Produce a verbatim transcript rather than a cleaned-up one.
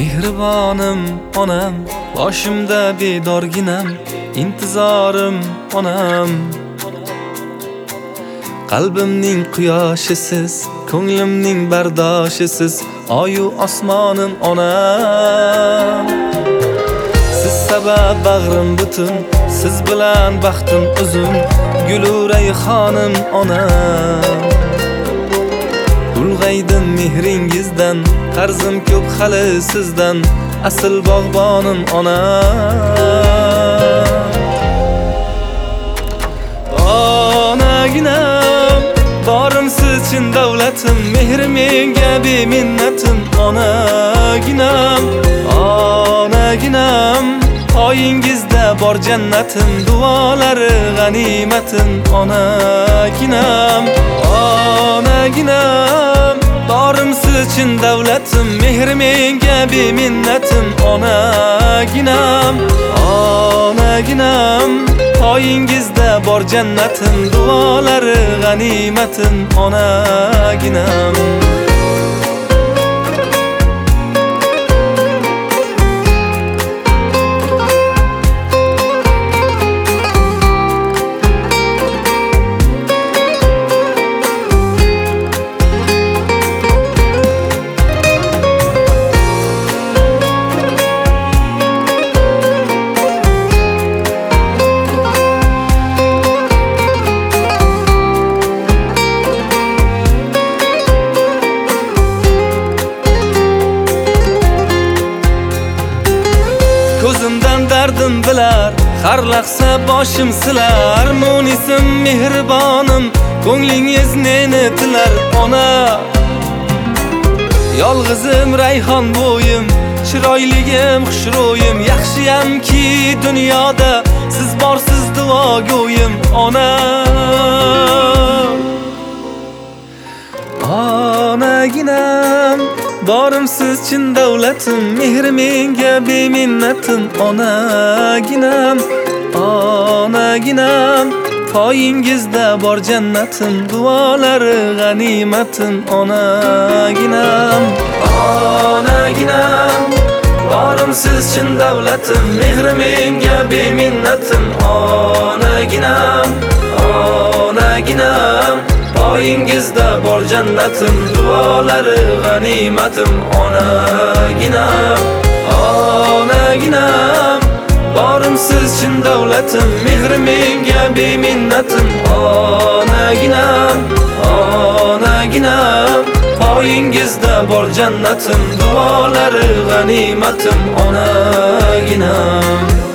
Mehribonim onam, boshimda bedorginam, intizorim onam. Qalbimning quyoshisiz, ko'nglimning bardoshisiz, oyu osmonim onam. Siz sabab bag'rim butun, siz bilan baxtim uzun, gulu rayhonim onam. Ulg'aydim mehringizdan, qarzim ko'p hali sizdan, asl bog'bonim onam. Onaginam, borim siz chin davlatim, mehri menga beminnatim. Onaginam, onaginam, oyingizda bor jannatim, duolari g'animatim. Onaginam, onaginam, borim siz chin davlatim, mehri menga beminnatim. Onaginam, onaginam, oyingizda bor jannatim, duolari g'animatim. Onaginam. Ko'zimdan dardim bilar, har lahza boshim silar. Munisim mehribonim, ko'nglingiz neni tilar. Ona, yolg'izim rayhon bo'yim, chiroyligim xushro'yim. Yaxshiyamki dunyoda siz borsiz duogo'yim. Ona, onaginam, borim siz chin davlatim, mehri menga beminnatim. Onaginam, onaginam, poyingizda bor jannatim, duolari g'animatim. Onaginam, onaginam, borim siz chin davlatim, mehri menga beminnatim. Onaginam, onaginam, poyingizda bor jannatim, duolari g'animatim. Onaginam, onaginam, borim siz chin davlatim, mehri menga beminnatim. Onaginam, onaginam, poyingizda bor jannatim, duolari g'animatim. Onaginam.